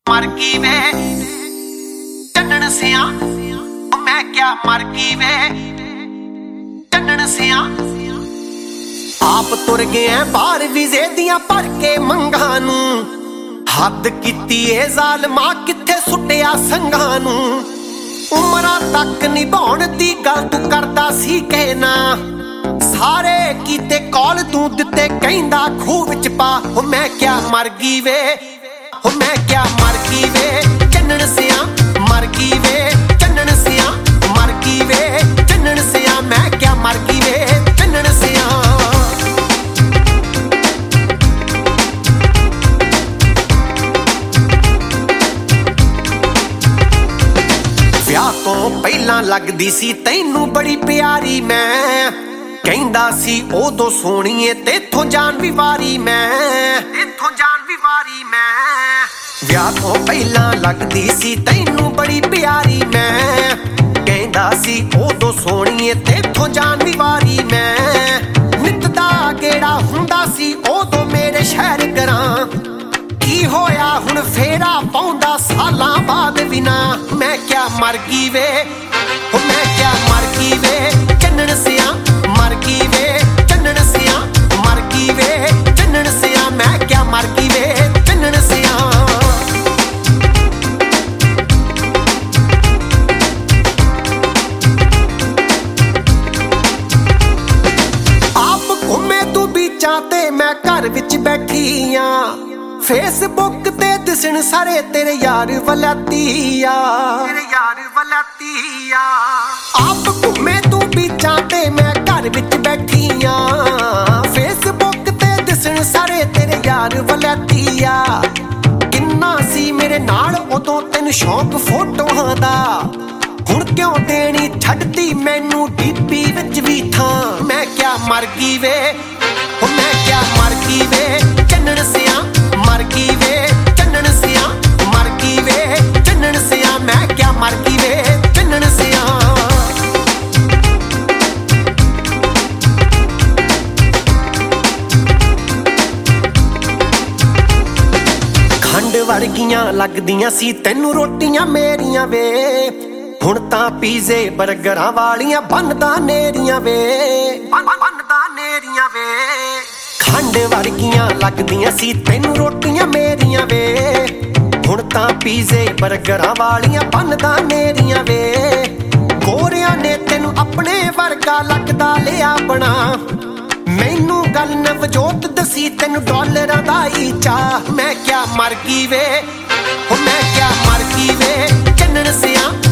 मर गई वे चन्नन सिया मैं क्या मर गई वे चन्नन सिया आप तुर गए बाहर विजे दियां भर के मंगा नू हद कीती ए जालमा किथे सुटिया संघां नू उमरां तक निभाउण दी गल तू करदा सी कहना सारे कीते कॉल तू दिते कहंदा खूह विच पा मैं क्या मर गई वे मैं क्या मर गई वे चन्नन सिया मर गई वे चन्नन सिया मर गई वे चन्नन सिया मैं क्या मर गई वे चन्नन सिया ਵਿਆਹ ਤੋਂ ਪਹਿਲਾਂ ਲੱਗਦੀ ਸੀ ਤੈਨੂੰ ਬੜੀ ਪਿਆਰੀ ਮੈਂ ਕਹਿੰਦਾ ਸੀ ਉਦੋਂ ਸੋਹਣੀਏ ਤੇਥੋਂ ਜਾਨ ਵੀ ਵਾਰੀ ਮੈਂ ਤੇਥੋਂ ਜਾਨ ਵੀ ਵਾਰੀ ਮੈਂ ਵਿਆਹ ਤੋਂ ਪਹਿਲਾਂ ਲੱਗਦੀ ਸੀ ਤੈਨੂੰ ਬੜੀ ਪਿਆਰੀ ਮੈਂ ਕਹਿੰਦਾ ਸੀ ਉਦੋਂ ਸੋਹਣੀਏ ਤੇਥੋਂ ਜਾਨ ਵੀ ਵਾਰੀ ਮੈਂ ਨਿੱਤ ਦਾ ਗੇੜਾ ਹੁੰਦਾ ਸੀ ਉਦੋਂ ਮੇਰੇ ਸ਼ਹਿਰ ਕਰਾਂ ਕੀ ਹੋਇਆ ਹੁਣ ਫੇਰਾ ਪਾਉਂਦਾ ਸਾਲਾਂ ਬਾਅਦ ਬਿਨਾ ਮੈਂ ਕਿਆ ਮਰ ਗਈ ਵੇ ਮੈਂ ਕਿਆ ਮਰ ਗਈ ਵੇ ਚੰਨਣ ਸਿਆ ਮਰ ਗਈ ਵੇ ਚੰਨਣ ਸਿਆ ਮਰ ਗਈ ਵੇ ਚੰਨਣ ਸਿਆ ਮੈਂ ਕਿਆ ਮਰ ਗਈ ਵੇ ਚੰਨਣ ਸਿਆ ਆਪ ਘੁੰਮੇ ਤੂੰ ਬੀਚਾਂ ਤੇ ਮੈਂ ਘਰ ਵਿੱਚ ਬੈਠੀ ਆ फेसबुक ते दिसण सारे तेरे यार वलातिया तेरे यार वलातिया आप घूमे तू बीचां ते मैं घर विच बैठी आ फेसबुक ते दिसण सारे तेरे यार वलातिया किन्ना सी मेरे नाल उदों तैनूं शौक फोटोआं दा हुण क्यों देनी छड्डती मैनू डीपी विच भी थां मैं क्या मर गई वे मैं क्या मर गई वे चन्नण सिया मर गई वे चन्नण सिया मर गई वे चन्नण सिया मैं क्या मर गई वे चन्नण सिया खंड वर्गियां लगदियां सी तैनू रोटियां मेरियां वे हुण तां पीजे बर्गरां वालियां बनदा नेरियां वे बनदा नेरियां वे खंड वर्गियां लगदियां सी तैनू रोटियां मेरियां वे हुण तां पीजे बर्गरां वालियां बनदा नेरियां वे गोरियां ने तैनू अपने वर्गा लगदा लिया बना मैनू गल नवजोत दसी तैनू डॉलरां दा ही चाह मैं क्या मर गई वे मैं क्या मर गई वे चन्नण सिया